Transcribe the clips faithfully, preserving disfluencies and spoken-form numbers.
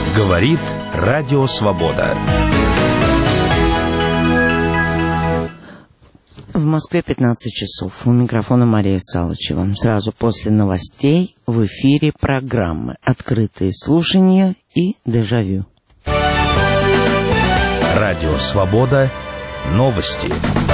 Говорит Радио Свобода. В Москве пятнадцать часов. У микрофона Мария Салычева. Сразу после новостей в эфире программы «Открытые слушания» и «Дежавю». Радио Свобода. Новости.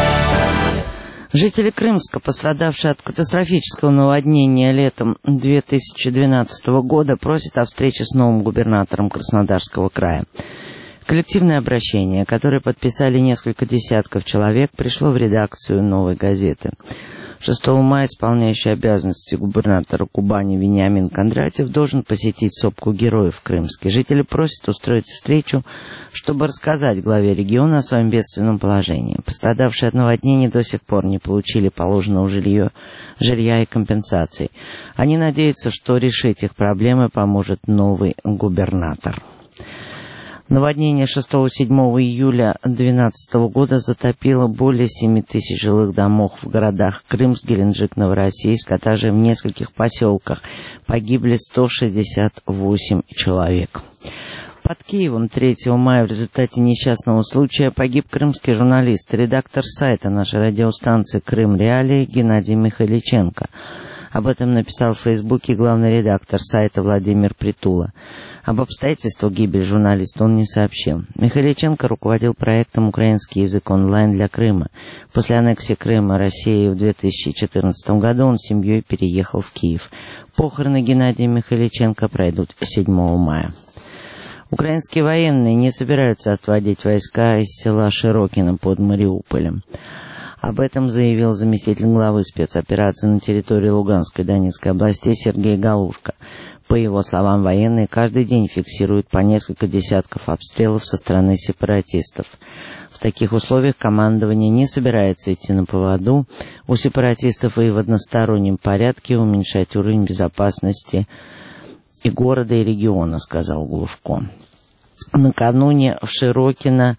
Жители Крымска, пострадавшие от катастрофического наводнения летом две тысячи двенадцатого года, просят о встрече с новым губернатором Краснодарского края. Коллективное обращение, которое подписали несколько десятков человек, пришло в редакцию «Новой газеты». шестого мая исполняющий обязанности губернатора Кубани Вениамин Кондратьев должен посетить сопку героев в Крымске. Жители просят устроить встречу, чтобы рассказать главе региона о своем бедственном положении. Пострадавшие от наводнений до сих пор не получили положенного жилья, жилья и компенсаций. Они надеются, что решить их проблемы поможет новый губернатор. Наводнение шестого-седьмого июля две тысячи двенадцатого года затопило более семи тысяч жилых домов в городах Крымск, Геленджик, Новороссийск, а также в нескольких поселках. Погибли сто шестьдесят восемь человек. Под Киевом третьего мая в результате несчастного случая погиб крымский журналист, редактор сайта нашей радиостанции «Крым Реалии» Геннадий Михайличенко. Об этом написал в Фейсбуке главный редактор сайта Владимир Притула. Об обстоятельствах гибели журналиста он не сообщил. Михайличенко руководил проектом «Украинский язык онлайн» для Крыма. После аннексии Крыма России в две тысячи четырнадцатом году он с семьей переехал в Киев. Похороны Геннадия Михайличенко пройдут седьмого мая. Украинские военные не собираются отводить войска из села Широкино под Мариуполем. Об этом заявил заместитель главы спецоперации на территории Луганской и Донецкой областей Сергей Галушко. По его словам, военные каждый день фиксируют по несколько десятков обстрелов со стороны сепаратистов. В таких условиях командование не собирается идти на поводу у сепаратистов и в одностороннем порядке уменьшать уровень безопасности и города, и региона, сказал Глушко. Накануне в Широкино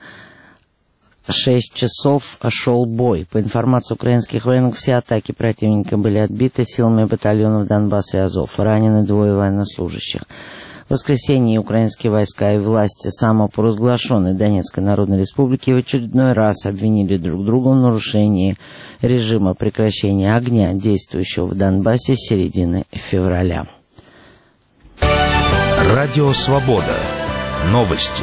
шесть часов шел бой. По информации украинских военных, все атаки противника были отбиты силами батальонов Донбасс и Азов. Ранены двое военнослужащих. В воскресенье украинские войска и власти самопровозглашенной Донецкой Народной Республики в очередной раз обвинили друг друга в нарушении режима прекращения огня, действующего в Донбассе с середины февраля. Радио Свобода. Новости.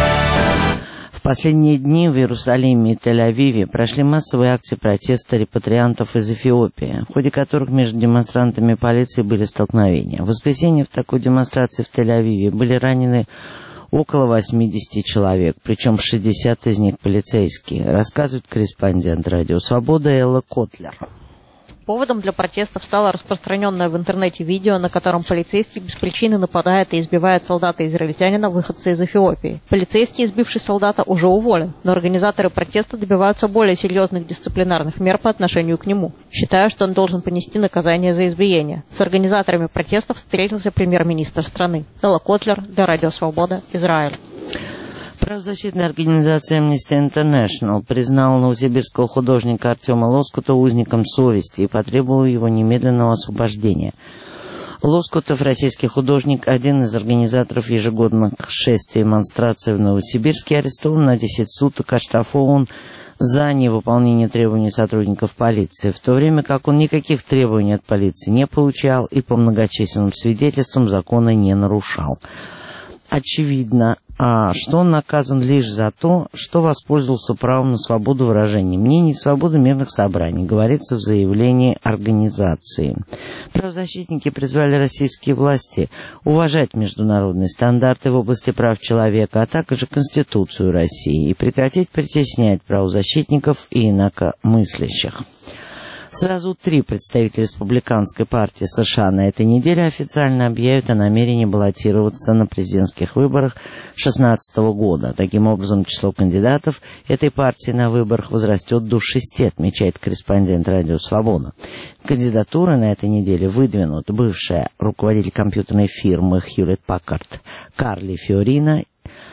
В последние дни в Иерусалиме и Тель-Авиве прошли массовые акции протеста репатриантов из Эфиопии, в ходе которых между демонстрантами и полицией были столкновения. В воскресенье в такой демонстрации в Тель-Авиве были ранены около восьмидесяти человек, причем шестьдесят из них полицейские, рассказывает корреспондент Радио Свобода Элла Котлер. Поводом для протестов стало распространенное в интернете видео, на котором полицейский без причины нападает и избивает солдата-израильтянина, выходца из Эфиопии. Полицейский, избивший солдата, уже уволен, но организаторы протеста добиваются более серьезных дисциплинарных мер по отношению к нему, считая, что он должен понести наказание за избиение. С организаторами протестов встретился премьер-министр страны. Элла Котлер для Радио Свобода, Израиль. Правозащитная организация Amnesty International признала новосибирского художника Артема Лоскута узником совести и потребовала его немедленного освобождения. Лоскутов, российский художник, один из организаторов ежегодных шествий и демонстраций в Новосибирске, арестован на десять суток, оштрафован за невыполнение требований сотрудников полиции, в то время как он никаких требований от полиции не получал и по многочисленным свидетельствам закона не нарушал. Очевидно, что он наказан лишь за то, что воспользовался правом на свободу выражения мнений и свободу мирных собраний, говорится в заявлении организации. Правозащитники призвали российские власти уважать международные стандарты в области прав человека, а также Конституцию России и прекратить притеснять правозащитников и инакомыслящих. Сразу три представителя республиканской партии США на этой неделе официально объявят о намерении баллотироваться на президентских выборах две тысячи шестнадцатого года. Таким образом, число кандидатов этой партии на выборах возрастет до шести, отмечает корреспондент Радио Свобода. Кандидатуры на этой неделе выдвинут бывшая руководитель компьютерной фирмы Hewlett-Packard Карли Фиорина,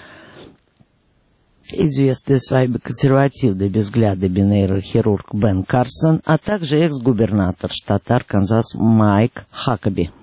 известный своими консервативными взглядами нейрохирург Бен Карсон, а также экс-губернатор штата Арканзас Майк Хакаби.